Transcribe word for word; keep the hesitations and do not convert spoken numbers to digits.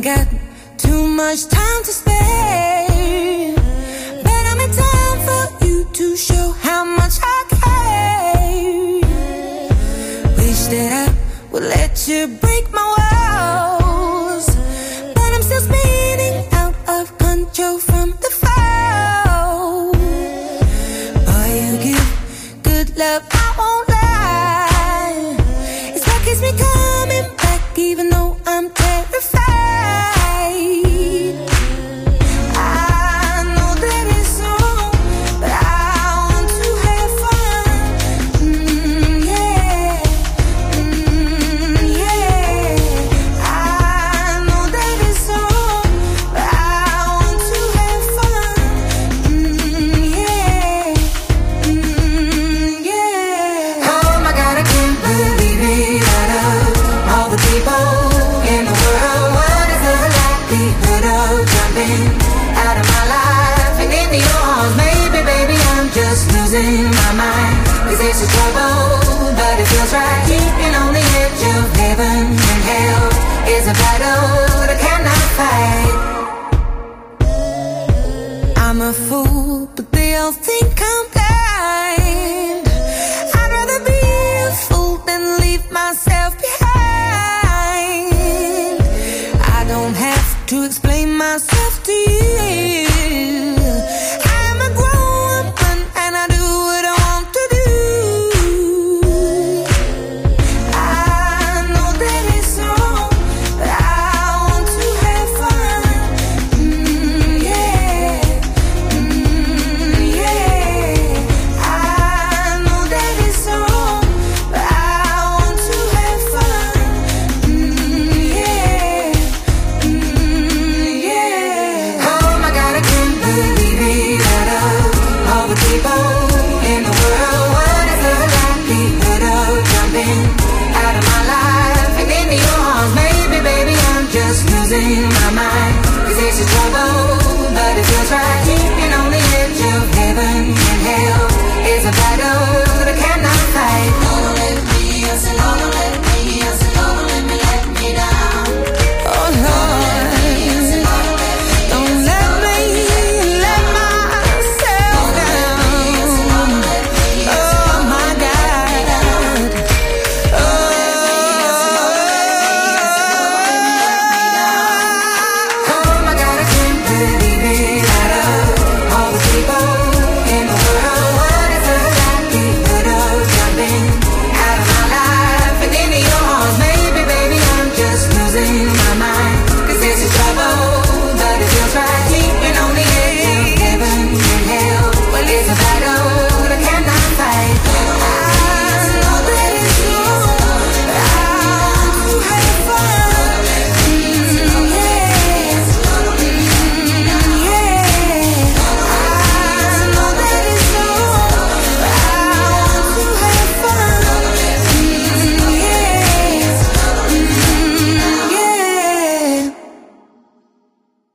got too much time to spare, but I'm in time for you to show how much I care. Wish that I would let you break my walls, but I'm still spinning out of control from the fall. Boy, you give good love, I won't lie. It's what keeps me coming back, even though I'm terrified. My mind, cause it's a trouble, but it feels right. Keeping on the edge of heaven and hell is a battle that cannot fight. I'm a fool, but they all think I'm blind. I'd rather be a fool than leave myself